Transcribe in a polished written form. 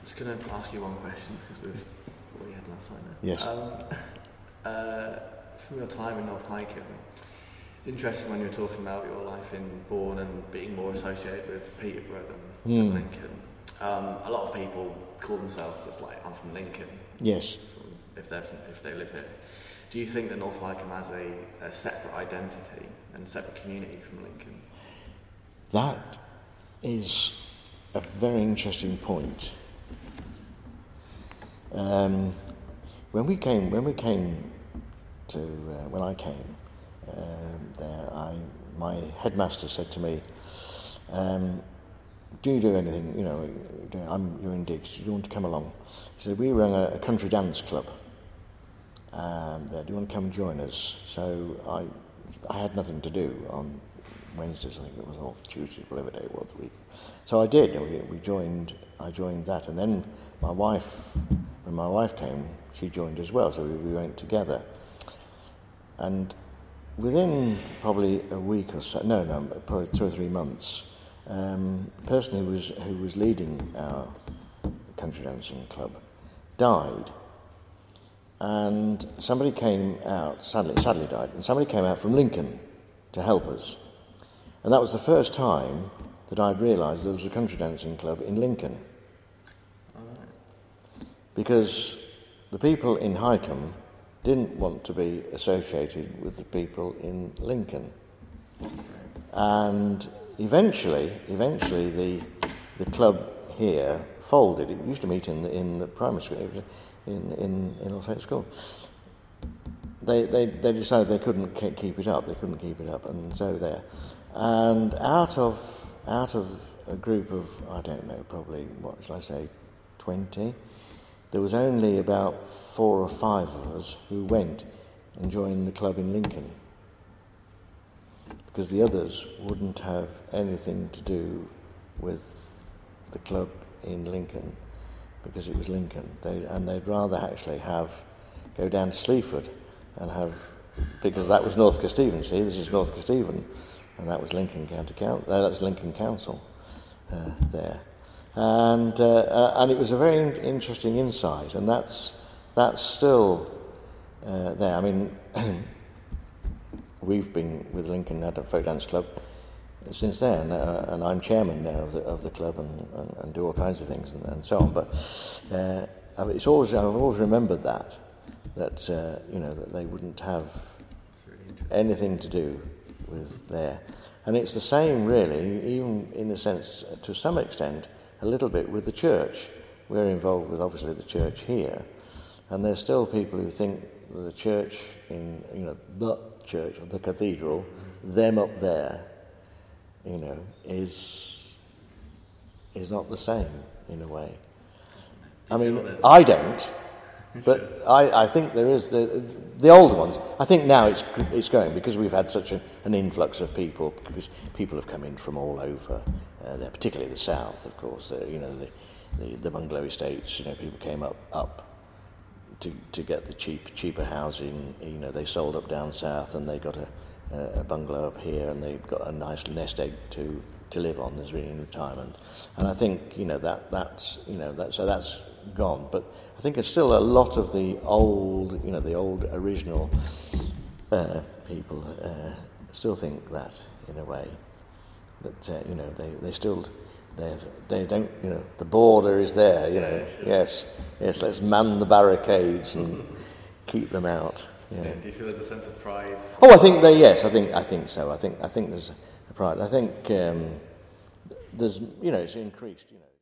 just going to ask you one question because we've already had enough time now. Yes. From your time in North Highcombe, it's interesting when you were talking about your life in Bourne and being more associated with Peterborough than Lincoln. A lot of people call themselves just like, I'm from Lincoln. Yes. If they live here. Do you think that North Highcombe has a separate identity and separate community from Lincoln? That is a very interesting point. When I came there, my headmaster said to me, "Do you do anything? You're in Diggs. Do you want to come along?" He said, "We run a country dance club. There, do you want to come and join us?" So I had nothing to do on Wednesdays, I think it was, or Tuesdays, whatever day it was the week. So I did. I joined that, and then when my wife came, she joined as well. So we went together, and within probably a week or so, probably 2 or 3 months, the person who was leading our country dancing club died. And somebody came out, sadly died, and somebody came out from Lincoln to help us. And that was the first time that I'd realised there was a country dancing club in Lincoln. Because the people in Highcombe didn't want to be associated with the people in Lincoln. And eventually the club here folded. It used to meet in the primary school. It was in All Saints School. They decided they couldn't keep it up. They couldn't keep it up, and so there. And out of a group of, I don't know, probably, what shall I say, 20, there was only about 4 or 5 of us who went and joined the club in Lincoln, because the others wouldn't have anything to do with the club in Lincoln, because it was Lincoln. They'd rather actually go down to Sleaford and have, because that was North Kesteven. See, this is North Kesteven, and that was Lincoln that's Lincoln Council there, and it was a very interesting insight, and that's still there. I mean, we've been with Lincoln Adult Folk Dance Club since then, and I'm chairman now of the club and do all kinds of things and so on. But I've always remembered that they wouldn't have anything to do with there. And it's the same, really, even in a sense, to some extent, a little bit with the church. We're involved with, obviously, the church here, and there's still people who think the church the church, the cathedral, them up there, is not the same in a way. I mean, I don't, but I think there is the older ones. I think now it's going, because we've had such an influx of people, because people have come in from all over, particularly the south, of course. The bungalow estates. People came up to get the cheaper housing. They sold up down south, and they got a bungalow up here, and they've got a nice nest egg to live on. There's really in retirement, and I think that's gone. But I think there's still a lot of the old original people still think that, in a way, that they still they don't the border is there. Yes, let's man the barricades and keep them out. Yeah. Do you feel there's a sense of pride? Oh, I think yes. I think so. I think there's a pride. I think there's it's increased.